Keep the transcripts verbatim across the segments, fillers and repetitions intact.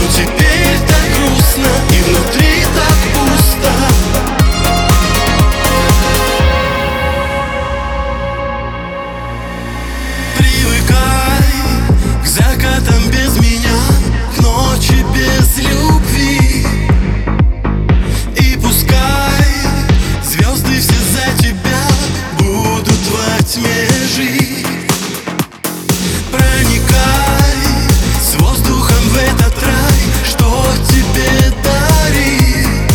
теперь так грустно и внутри так пусто. Привыкай к закатам без меня, к ночи без любви. И пускай звезды все за тебя будут во тьме жить. Проникай с воздухом в этот рай, что тебе дарит.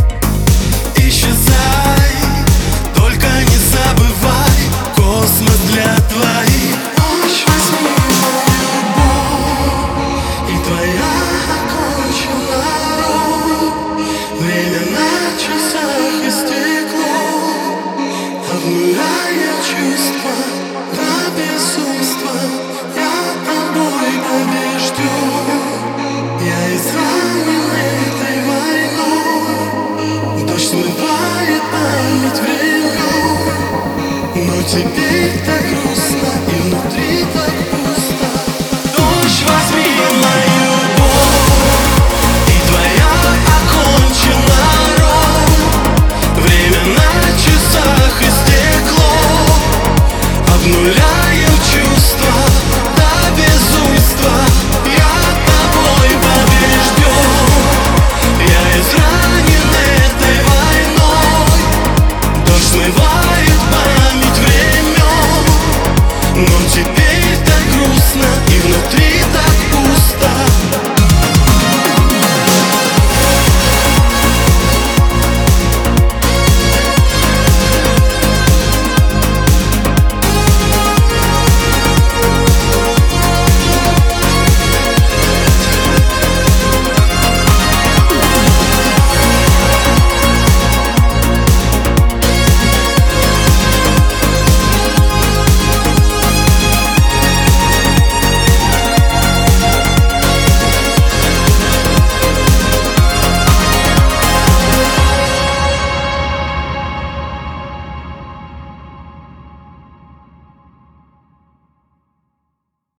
Исчезай, только не забывай, космос для твоих. Ночь, возьми мою любовь, и твоя окончена роль. Время на часах истекло, обнуляя чувства до безумства. Я тобой побежден, я изранен этой войной. Дождь смывает память времен, но теперь